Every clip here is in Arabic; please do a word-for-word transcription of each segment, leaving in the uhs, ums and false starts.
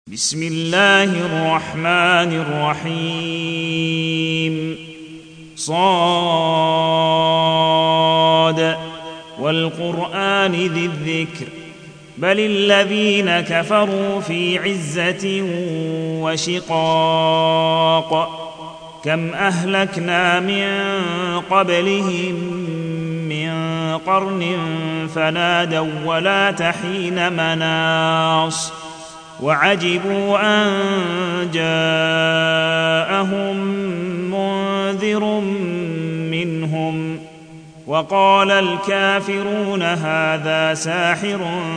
بسم الله الرحمن الرحيم صاد والقرآن ذي الذكر بل الذين كفروا في عزة وشقاق كم أهلكنا من قبلهم من قرن فنادوا ولا تحين مناص وعجبوا أن جاءهم منذر منهم وقال الكافرون هذا ساحر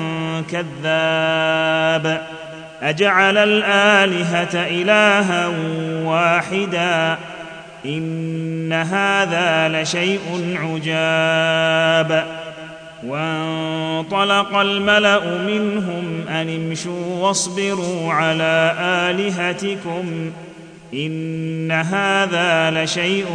كذاب أجعل الآلهة إلها واحدا إن هذا لشيء عجاب وانطلق الملأ منهم أن امشوا واصبروا على آلهتكم إن هذا لشيء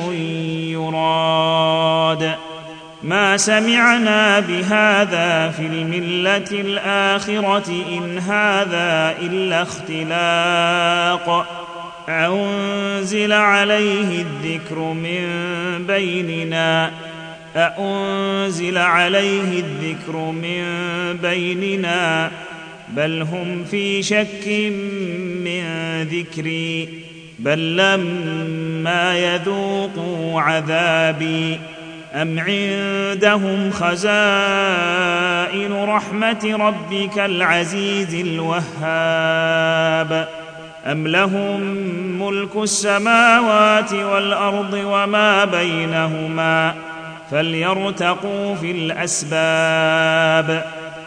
يراد ما سمعنا بهذا في الملة الآخرة إن هذا إلا اختلاق أنزل عليه الذكر من بيننا أأنزل عليه الذكر من بيننا بل هم في شك من ذكري بل لما يذوقوا عذابي أم عندهم خزائن رحمة ربك العزيز الوهاب أم لهم ملك السماوات والأرض وما بينهما فليرتقوا في الأسباب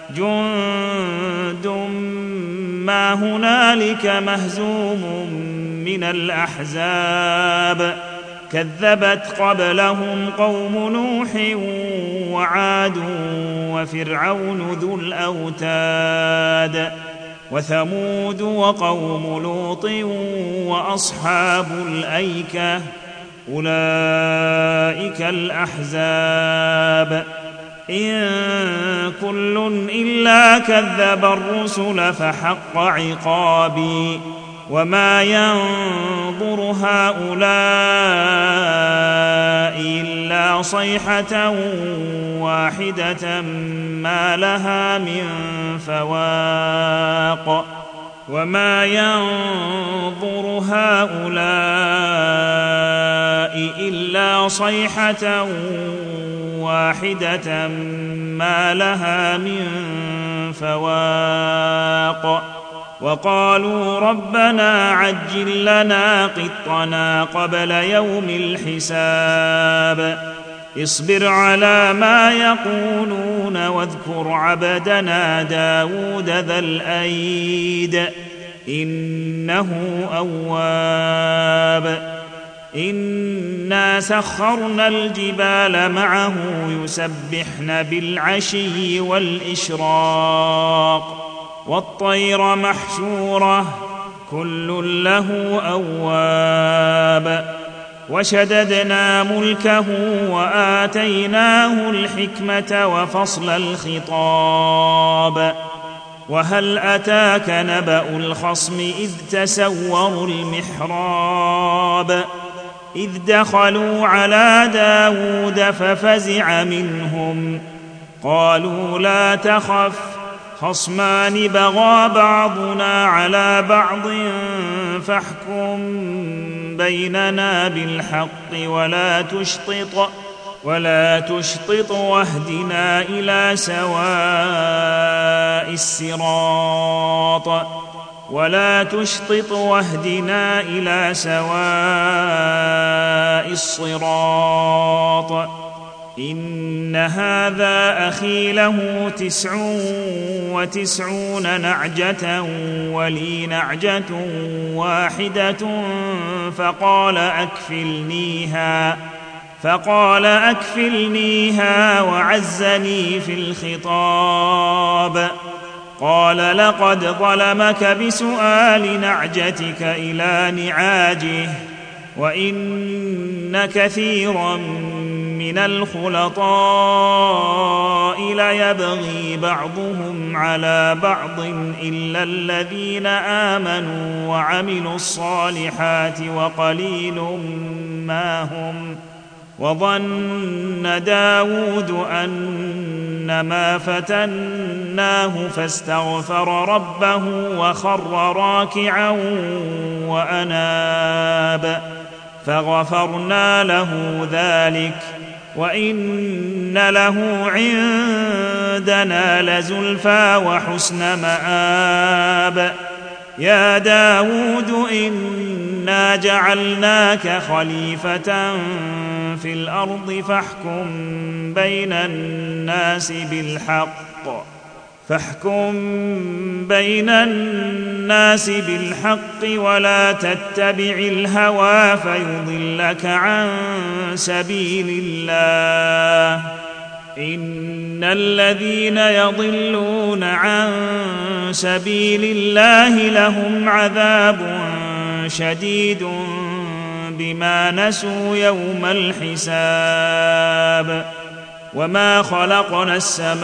جند ما هنالك مهزوم من الأحزاب كذبت قبلهم قوم نوح وعاد وفرعون ذو الأوتاد وثمود وقوم لوط وأصحاب الأيكة أولئك الأحزاب إن كل إلا كذب الرسل فحق عقابي وما ينظر هؤلاء إلا صيحة واحدة ما لها من فواق وما ينظر هؤلاء إلا صيحة واحدة ما لها من فواق وقالوا ربنا عجل لنا قطنا قبل يوم الحساب اصبر على ما يقولون واذكر عبدنا داود ذا الأيد إنه أواب إنا سخرنا الجبال معه يسبحن بالعشي والإشراق والطير محشورة كل له أواب وشددنا ملكه وآتيناه الحكمة وفصل الخطاب وهل أتاك نبأ الخصم إذ تسوروا المحراب إذ دخلوا على داود ففزع منهم قالوا لا تخف خصمان بغى بعضنا على بعض فاحكم بيننا بالحق ولا تشطط ولا تشطط واهدنا إلى سواء الصراط ولا تشطط واهدنا إلى سواء الصراط إن هذا أخي له تسع وتسعون نعجة ولي نعجة واحدة فقال أكفلنيها فقال أكفلنيها وعزني في الخطاب قال لقد ظلمك بسؤال نعجتك إلى نعاجه وإن كثيرا من الخلطاء ليبغي بعضهم على بعض إلا الذين آمنوا وعملوا الصالحات وقليل ما هم. وظن داود أنما فتناه فاستغفر ربه وخر راكعا وأناب فغفرنا له ذلك وإن له عندنا لزلفى وحسن مآب. يا داود إنا جعلناك خليفة في الأرض فاحكم بين الناس بالحق فاحكم بين الناس بالحق ولا تتبع الهوى فيضلك عن سبيل الله. إن الذين يضلون عن سبيل الله لهم عذاب شديد بما نسوا يوم الحساب. وما خلقنا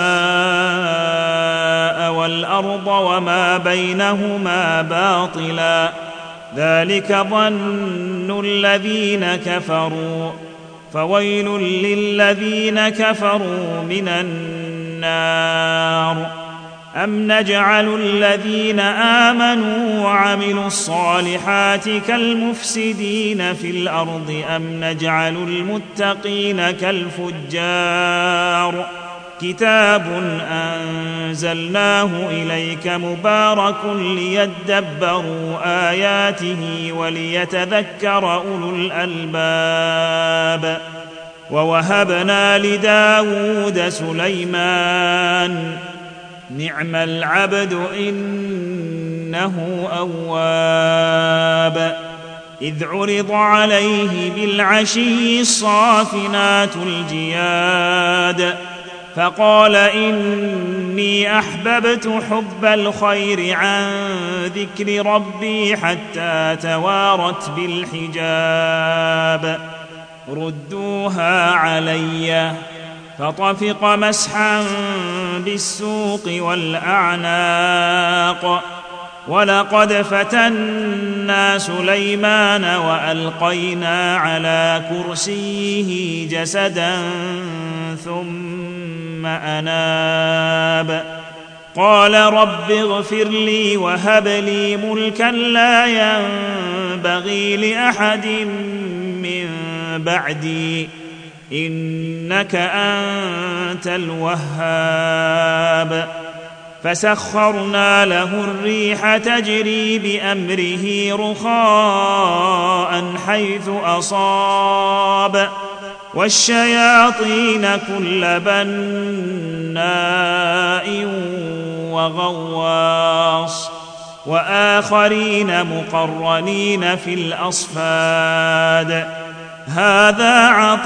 السماء والأرض وما بينهما باطلا ذلك ظن الذين كفروا فويل للذين كفروا من النار. أم نجعل الذين آمنوا وعملوا الصالحات كالمفسدين في الأرض أم نجعل المتقين كالفجار. كتاب أنزلناه إليك مبارك ليدبروا آياته وليتذكر أولو الألباب. ووهبنا لداود سليمان نعم العبد إنه أواب. إذ عرض عليه بالعشي الصافنات الجياد فقال إني أحببت حب الخير عن ذكر ربي حتى توارت بالحجاب. ردوها علي فطفق مسحا بالسوق والأعناق. ولقد فتنا سليمان وألقينا على كرسيه جسدا ثم أناب. قال رب اغفر لي وهب لي ملكا لا ينبغي لأحد من بعدي إنك أنت الوهاب. فسخرنا له الريح تجري بأمره رخاء حيث أصاب والشياطين كل بناء وغواص وآخرين مقرنين في الأصفاد. هذا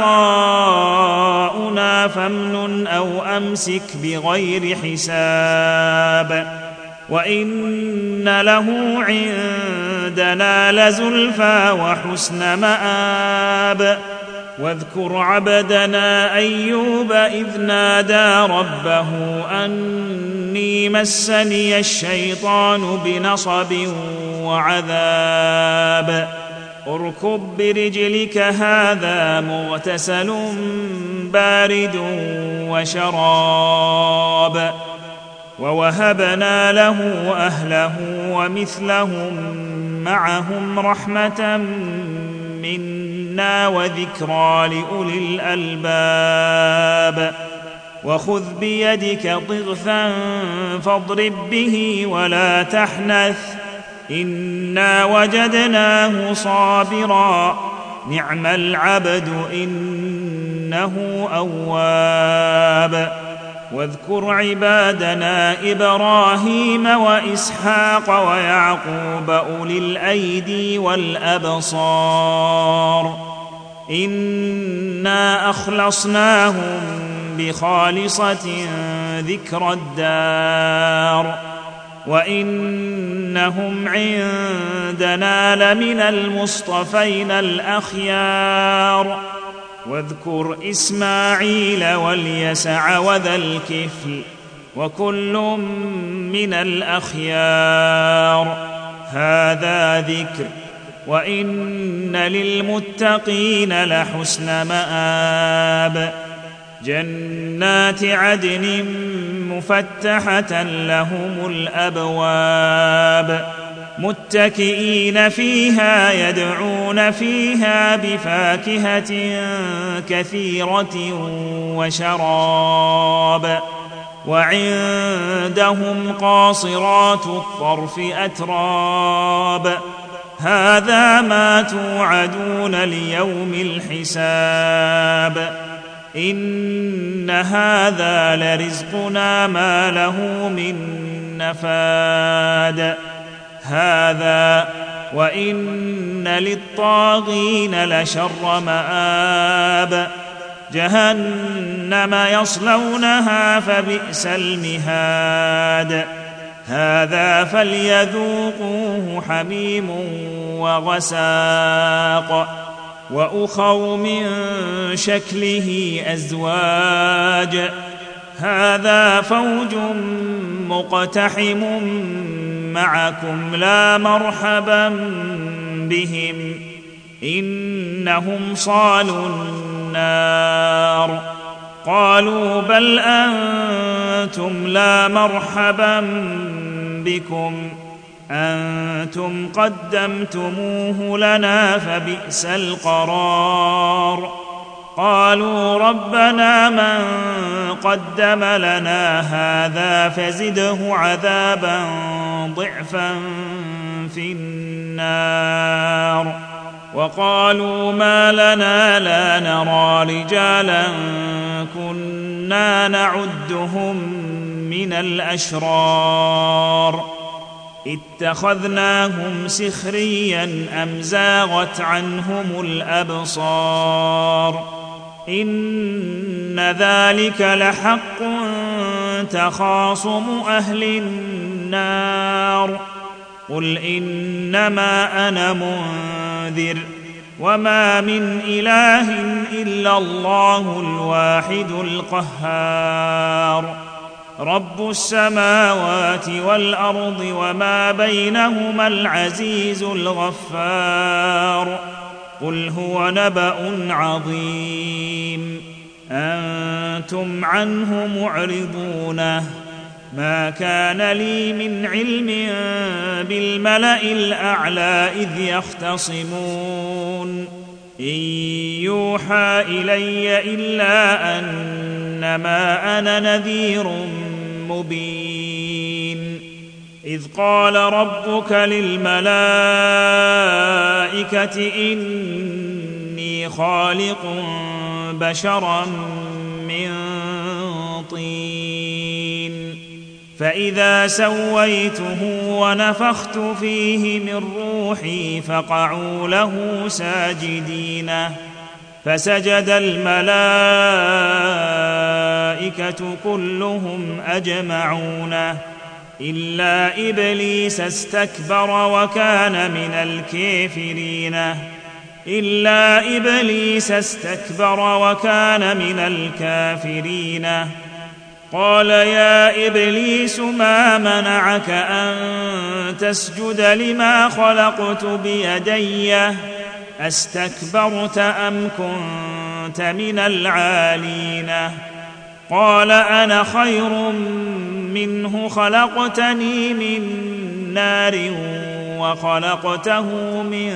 عطاؤنا فامنن أو أمسك بغير حساب. وإن له عندنا لزلفى وحسن مآب. واذكر عبدنا أيوب إذ نادى ربه أني مسني الشيطان بنصب وعذاب. اركض برجلك هذا مغتسل بارد وشراب. ووهبنا له أهله ومثلهم معهم رحمة منا وذكرى لأولي الألباب. وخذ بيدك ضغثا فاضرب به ولا تحنث إنا وجدناه صابرا نعم العبد إنه أواب. واذكر عبادنا إبراهيم وإسحاق ويعقوب أولي الأيدي والأبصار إنا أخلصناهم بخالصة ذكر الدار وإنهم عندنا لمن المصطفين الأخيار. واذكر إسماعيل واليسع وذا الكفل وكل من الأخيار هذا ذكر وإن للمتقين لحسن مآب جنات عدن مفتحة لهم الأبواب متكئين فيها يدعون فيها بفاكهة كثيرة وشراب وعندهم قاصرات الطرف أتراب هذا ما توعدون ليوم الحساب إن هذا لرزقنا ما له من نفاد هذا وإن للطاغين لشر مآب جهنم يصلونها فبئس المهاد هذا فليذوقوه حميم وغساق وأخر من شكله أزواج هذا فوج مقتحم معكم لا مرحبا بهم إنهم صالوا النار قالوا بل أنتم لا مرحبا بكم أنتم قدمتموه لنا فبئس القرار قالوا ربنا من قدم لنا هذا فزده عذابا ضعفا في النار وقالوا ما لنا لا نرى رجالا كنا نعدهم من الأشرار اتخذناهم سخريا أم زاغت عنهم الأبصار إن ذلك لحق تخاصم أهل النار قل إنما أنا منذر وما من إله إلا الله الواحد القهار رب السماوات والأرض وما بينهما العزيز الغفار قل هو نبأ عظيم أنتم عنه معرضون ما كان لي من علم بالملأ الأعلى إذ يختصمون إن يوحى إلي إلا أنما أنا نذير مبين إذ قال ربك للملائكة إني خالق بشرا من طين فإذا سويته ونفخت فيه من روحي فقعوا له ساجدين فسجد الملائكة كلهم أجمعون إلا إبليس استكبر وكان من الكافرين إلا إبليس استكبر وكان من الكافرين قال يا إبليس ما منعك أن تسجد لما خلقت بيدي أستكبرت أم كنت من العالين قال أنا خير منه خلقتني من نار وخلقته من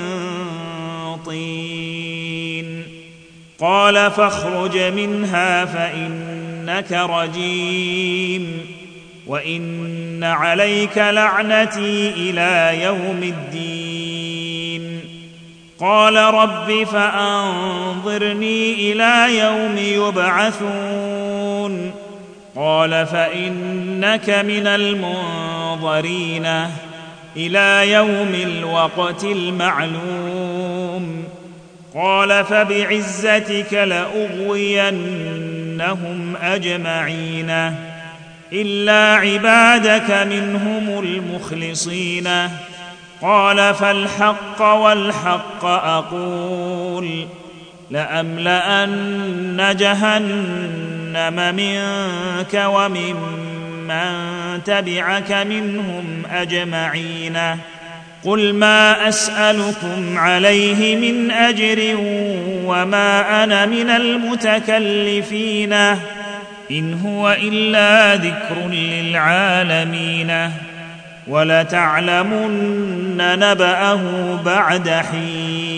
طين قال فاخرج منها فإنك رجيم وإن عليك لعنتي إلى يوم الدين قال رب فأنظرني إلى يوم يبعثون قال فإنك من المنظرين إلى يوم الوقت المعلوم قال فبعزتك لأغوينهم أجمعين إلا عبادك منهم المخلصين قال فالحق والحق أقول لأملأن جهنم منك وممن تبعك منهم أجمعين قل ما أسألكم عليه من أجر وما أنا من المتكلفين إن هو إلا ذكر للعالمين ولتعلمن نبأه بعد حين